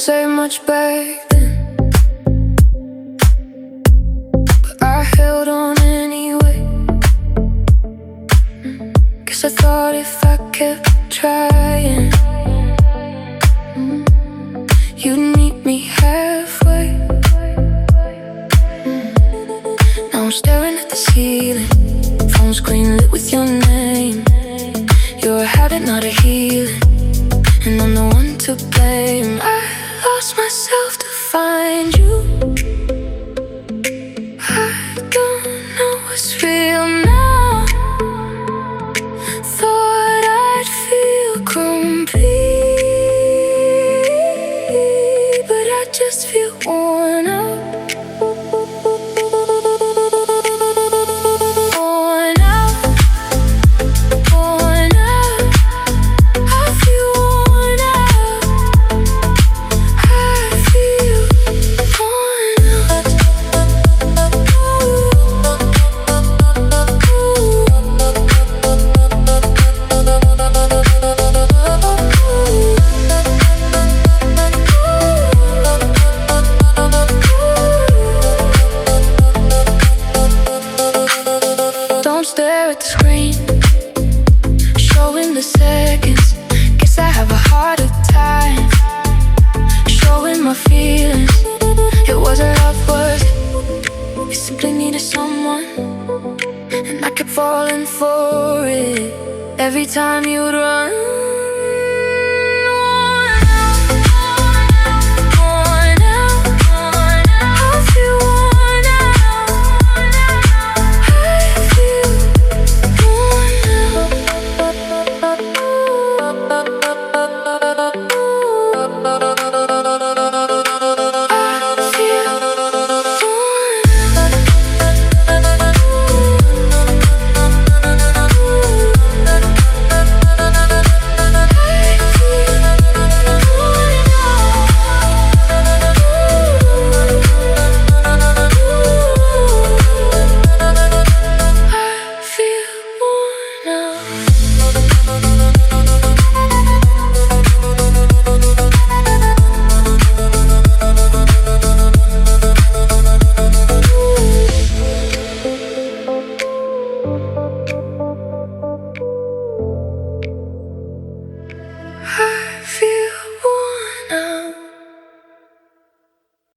say much back then, but I held on anyway. Guess I thought if I kept trying, you'd meet me halfway. Now I'm staring at the ceiling, phone screen lit with your name. You're a habit, not a healing, and I'm the one to blame. I lost myself to find you. I don't know what's real now. Thought I'd feel complete, but I just feel worn out. Don't stare at the screen, showing the seconds. Guess I have a harder time showing my feelings. It wasn't love, was it? You simply needed someone, and I kept falling for it. Every time you'd run,